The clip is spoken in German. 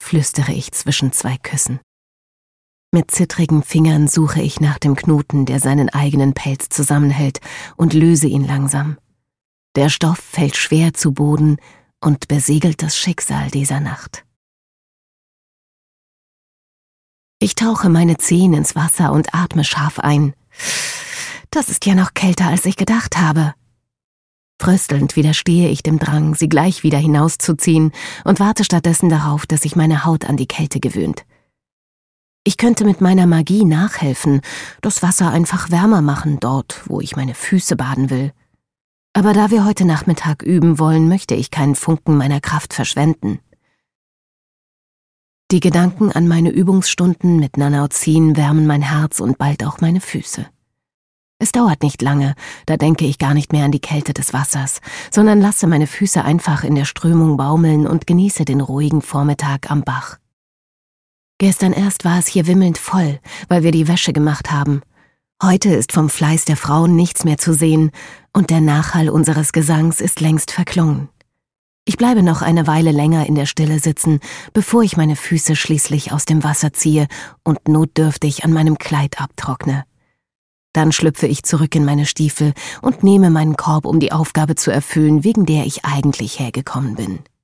flüstere ich zwischen 2 Küssen. Mit zittrigen Fingern suche ich nach dem Knoten, der seinen eigenen Pelz zusammenhält, und löse ihn langsam. Der Stoff fällt schwer zu Boden und besiegelt das Schicksal dieser Nacht. Ich tauche meine Zehen ins Wasser und atme scharf ein. Das ist ja noch kälter, als ich gedacht habe. Fröstelnd widerstehe ich dem Drang, sie gleich wieder hinauszuziehen, und warte stattdessen darauf, dass sich meine Haut an die Kälte gewöhnt. Ich könnte mit meiner Magie nachhelfen, das Wasser einfach wärmer machen dort, wo ich meine Füße baden will. Aber da wir heute Nachmittag üben wollen, möchte ich keinen Funken meiner Kraft verschwenden. Die Gedanken an meine Übungsstunden mit Nanaozin wärmen mein Herz und bald auch meine Füße. Es dauert nicht lange, da denke ich gar nicht mehr an die Kälte des Wassers, sondern lasse meine Füße einfach in der Strömung baumeln und genieße den ruhigen Vormittag am Bach. Gestern erst war es hier wimmelnd voll, weil wir die Wäsche gemacht haben. Heute ist vom Fleiß der Frauen nichts mehr zu sehen und der Nachhall unseres Gesangs ist längst verklungen. Ich bleibe noch eine Weile länger in der Stille sitzen, bevor ich meine Füße schließlich aus dem Wasser ziehe und notdürftig an meinem Kleid abtrockne. Dann schlüpfe ich zurück in meine Stiefel und nehme meinen Korb, um die Aufgabe zu erfüllen, wegen der ich eigentlich hergekommen bin.